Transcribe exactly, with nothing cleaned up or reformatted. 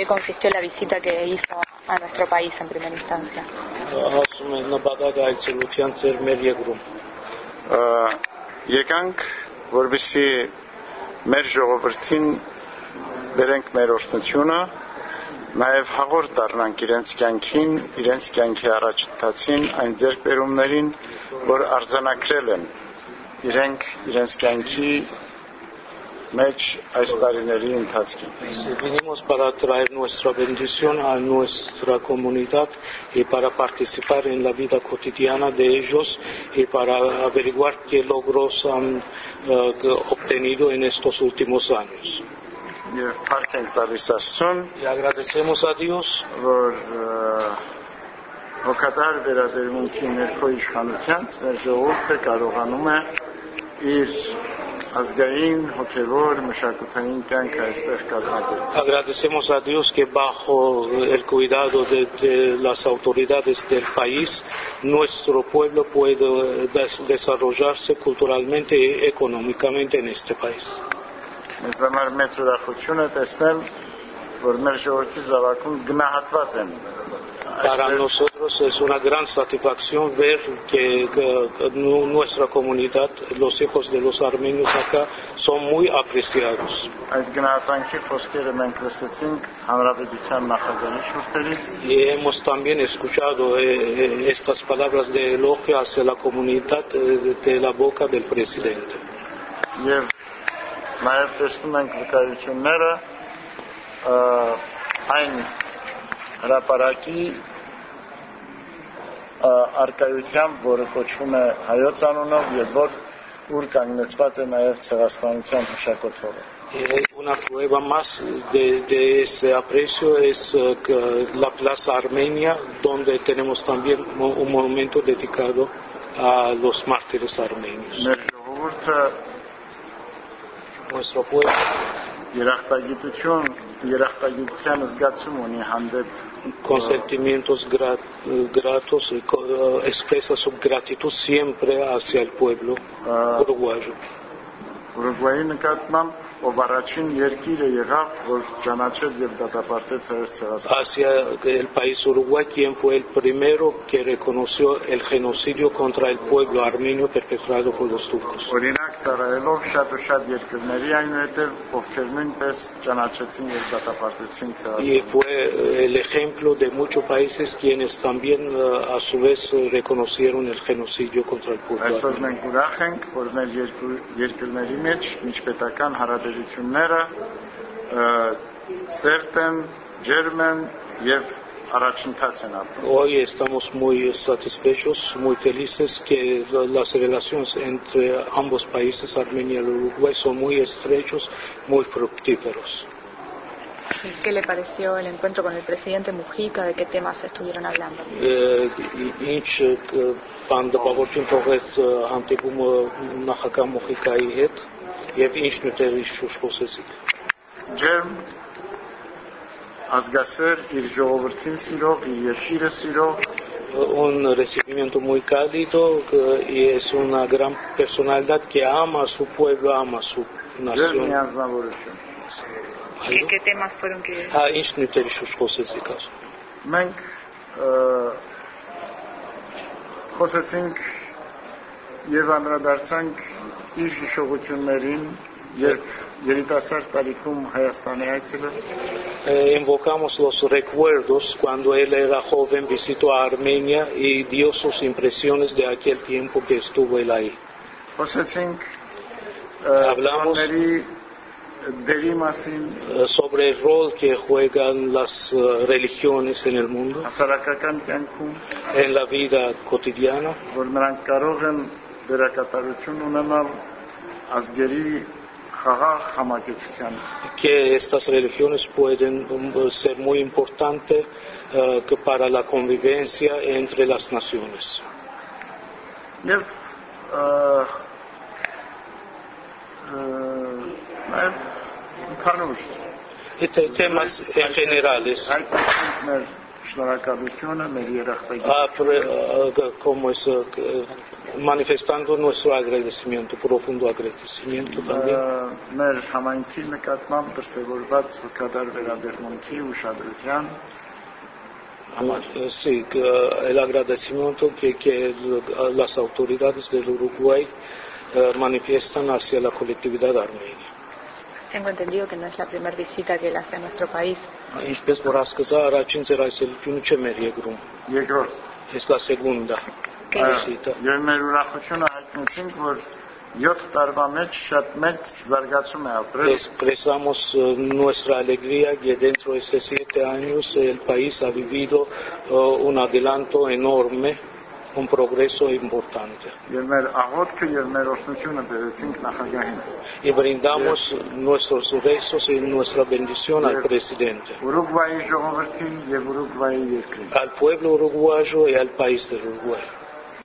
qué consistió la visita que hizo a nuestro país en primera instancia. Ասում են նպատակ այցելության ծեր մեր երկրում։ Եկանք, որովհետեւ մեր ժողովրդին բերենք մեր օրհնությունը, նաև հաղորդ դառնանք իրենց կյանքին, իրենց կյանքի առաջընթացին, այն ձեռքբերումներին, որ արձանագրել են իրենք իրենց կյանքի մեջ այս տարիների ընթացքում։ Vinimos para traer nuestra bendición a nuestra comunidad y para participar en la vida cotidiana de ellos y para averiguar qué logros han uh, obtenido en estos últimos años. Եվ փառք ենք տալիս Աստծուն, y agradecemos a Dios, որ հոգատար վերաբերմունքի ներքո իշխանությանց մեր ժողովուրդը կարողանում է իր ազգային հոգևոր մշակութային կյանքը այստեղ կազմակերպել։ Agradecemos a Dios que bajo el cuidado de, de las autoridades del país, nuestro pueblo puede des- desarrollarse culturalmente y económicamente en este país. Մեզ համար մեծ ուրախություն է տեսնել, որ մեր ժողովրդի զավակում գնահատված են։ Para nosotros es una gran satisfacción ver que, que, que nuestra comunidad, los hijos de los armenios acá, son muy apreciados. Այդ գնահատանքի խոսքերը մենք լսեցինք հանրապետության նախագահի շուրթերից։ Y hemos también escuchado eh, estas palabras de elogio hacia la comunidad eh, de la boca del presidente. Եվ նաև տեսնում ենք վկայությունները այն հրապարակի արկայությամբ, որը կոչվում է հայոց անունով եւ որ ուր կանգնեցված է նաև ցեղասպանության հիշակոթողը։ Una prueba más de, de ese aprecio es uh, la Plaza Armenia, donde tenemos también un monumento dedicado a los mártires armenios. Մեր ժողովուրդը Nuestro pueblo երախտագիտություն, երախտագիտության զգացում ունի հանդեպ con sentimientos gra- gratos y co- uh, expresa su gratitud siempre hacia el pueblo uruguayo. Ուրուգվայի նկատմամբ ով առաջին երկիրը եղավ, որ ճանաչեց եւ դատապարտեց հայոց ցեղասպանությունը։ Hacia el país Uruguay, quien fue el primero que reconoció el genocidio contra el pueblo armenio perpetrado por los turcos. Օրինակ ծառայելով շատ ու շատ երկրների, այնուհետև ովքեր նույնպես ճանաչեցին եւ դատապարտեցին Y ցեղասպանությունը։ fue el ejemplo de muchos países quienes también uh, a su vez uh, reconocieron el genocidio contra el pueblo Այսօր armenio. մենք ուրախ ենք, որ մեր երկու երկրների մեջ միջպետական հարաբերությունները սերտ են, ջերմ են եւ առաջընթաց են ապրում։ Hoy estamos muy satisfechos, muy felices que las relaciones entre ambos países, Armenia y Uruguay, son muy estrechos, muy fructíferos. ¿Qué le pareció el encuentro con el presidente Mujica? ¿De qué temas estuvieron hablando? Ինչ բան դպավորություն թողեց հանդիպումը նախագահ Մուխիկայի հետ եւ ինչ նյութերի շուրջ խոսեցիք։ Ջերմ ազգասեր իր ժողովրդին սիրող, իր երկիրը սիրող, Un recibimiento muy cálido y es una gran personalidad que ama a su pueblo, ama a su ջերմ nación. միանձնավորություն։ ¿Qué, qué temas fueron que...? Հա, ինչ նյութերի շուրջ խոսեցիք ասում։ Մենք խոսեցինք եւ անդրադարձանք իր հիշողություններին, երբ երիտասարդ տարիքում Հայաստանի այցելել։ Eh, invocamos los recuerdos cuando él era joven, visitó a Armenia y dio sus impresiones de aquel tiempo que estuvo él ahí. Խոսեցինք Hablamos դերի մասին, eh, sobre el rol que juegan las eh, religiones en el mundo, հասարակական կյանքում, en la vida cotidiana, որ նրանք կարող են դերակատարություն ունենալ ազգերի խաղաղ համակեցության։ que estas religiones pueden um, ser muy importantes eh, que para la convivencia entre las naciones. Եվ Y te- temas en generales. հայտնենք մեր շնորհակալությունը մեր երախտագիտության como es eh, manifestando nuestro agradecimiento, profundo agradecimiento también. մեր համայնքի նկատմամբ դրսևորված հոգադար վերաբերմունքի ուշադրության Sí, el agradecimiento que, que las autoridades del Uruguay eh, manifiestan hacia la colectividad armenia. Tengo entendido que no es la primera visita que él hace a nuestro país. Ինչպես որ հասկացա, առաջին ձեր այցելությունը չեմ էր երկրում։ Երկրորդ Es la segunda visita. Եվ մեր ուրախությունը հայտնեցինք, որ յոթ տարվա մեջ շատ մեծ զարգացում է ապրել։ Expresamos uh, nuestra alegría que dentro de estos siete años el país ha vivido uh, un adelanto enorme, un progreso importante. Եվ մեր աղոթքը եւ մեր օգնությունը բերեցինք նախագահին։ Y brindamos nuestros rezos y nuestra bendición al presidente, Ուրուգվայի ժողովրդին եւ Ուրուգվայի երկրին։ al pueblo uruguayo y al país del Uruguay.